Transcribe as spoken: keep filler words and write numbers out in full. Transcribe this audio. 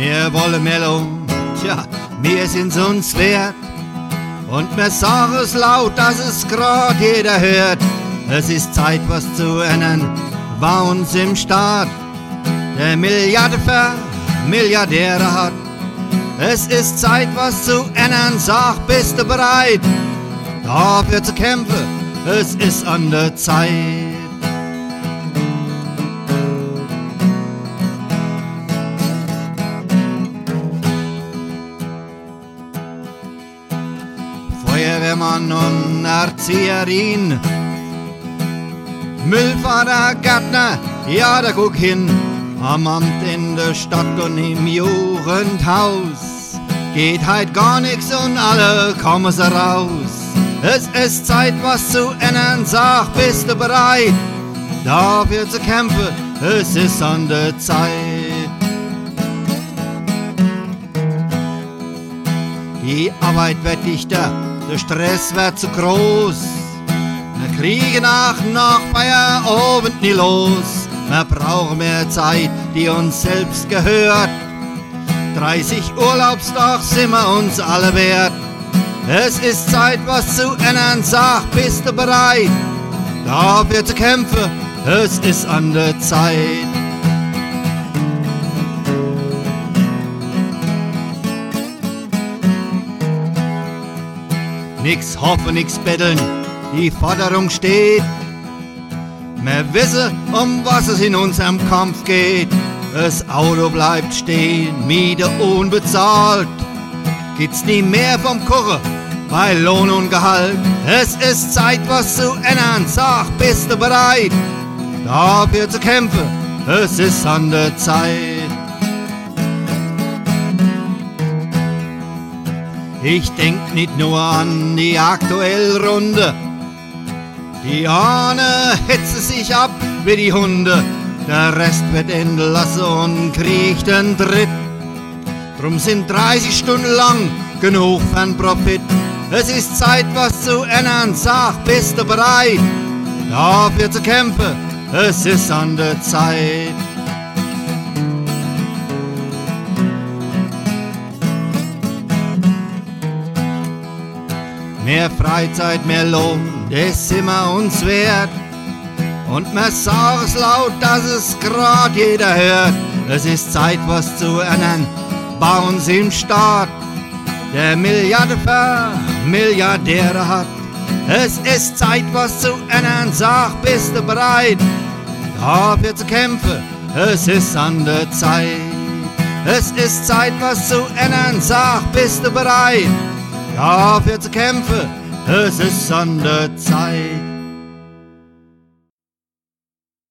Wir wollen mehr Lohn, tja, wir sind's uns wert. Und wir sagen es laut, dass es grad jeder hört. Es ist Zeit, was zu ändern, bei uns im Staat. Der Milliardenver Milliardäre hat. Es ist Zeit, was zu ändern, sag, bist du bereit? Dafür zu kämpfen, es ist an der Zeit. Feuerwehrmann und Erzieherin, Müllfahrer, Gärtner, ja, da guck hin. Am Amt in der Stadt und im Jugendhaus geht halt gar nix und alle kommen so raus. Es ist Zeit, was zu ändern, sag, bist du bereit? Dafür zu kämpfen, es ist an der Zeit. Die Arbeit wird dichter, der Stress wird zu groß. Wir kriegen nach nach Feierabend nie los. Wir brauchen mehr Zeit, die uns selbst gehört. dreißig Urlaubstage sind wir uns alle wert. Es ist Zeit, was zu ändern, sag, bist du bereit? Dafür zu kämpfen, es ist an der Zeit. Nix hoffen, nix betteln, die Forderung steht. Wir wissen, um was es in unserem Kampf geht. Das Auto bleibt stehen, Miete unbezahlt. Gibt's nie mehr vom Kuchen bei Lohn und Gehalt. Es ist Zeit, was zu ändern, sag, bist du bereit? Dafür zu kämpfen, es ist an der Zeit. Ich denk nicht nur an die aktuelle Runde. Die eine hetzen sich ab wie die Hunde, der Rest wird entlassen und kriegt den Tritt. Drum sind dreißig Stunden lang genug für einen Profit. Es ist Zeit, was zu ändern, sag, bist du bereit? Dafür zu kämpfen, es ist an der Zeit. Mehr Freizeit, mehr Lohn, das sind wir uns wert. Und wir sagen es laut, dass es grad jeder hört. Es ist Zeit, was zu ändern, bei uns im Staat. Der Milliardenver Milliardäre hat. Es ist Zeit, was zu ändern, sag, bist du bereit? Dafür zu kämpfen, es ist an der Zeit. Es ist Zeit, was zu ändern, sag, bist du bereit? Dafür zu kämpfen, es ist an der Zeit.